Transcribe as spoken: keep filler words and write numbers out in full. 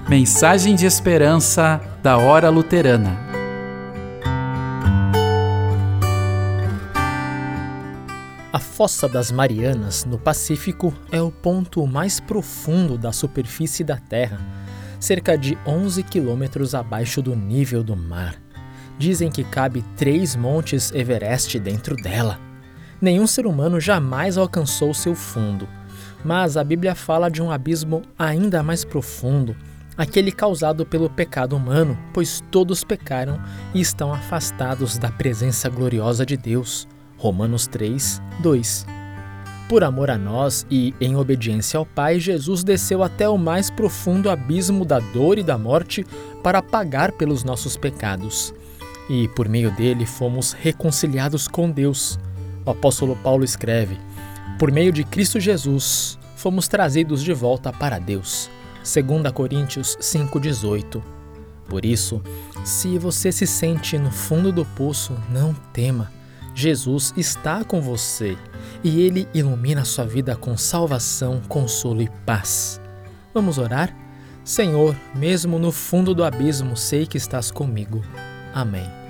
Mensagem de esperança da Hora Luterana. A Fossa das Marianas, no Pacífico, é o ponto mais profundo da superfície da Terra, cerca de onze quilômetros abaixo do nível do mar. Dizem que cabe três montes Everest dentro dela. Nenhum ser humano jamais alcançou seu fundo, mas a Bíblia fala de um abismo ainda mais profundo, aquele causado pelo pecado humano, pois todos pecaram e estão afastados da presença gloriosa de Deus. Romanos três, dois. Por amor a nós e em obediência ao Pai, Jesus desceu até o mais profundo abismo da dor e da morte para pagar pelos nossos pecados. E por meio dele fomos reconciliados com Deus. O apóstolo Paulo escreve: por meio de Cristo Jesus, fomos trazidos de volta para Deus. dois Coríntios cinco, dezoito. Por isso, se você se sente no fundo do poço, não tema. Jesus está com você e Ele ilumina a sua vida com salvação, consolo e paz. Vamos orar? Senhor, mesmo no fundo do abismo, sei que estás comigo. Amém.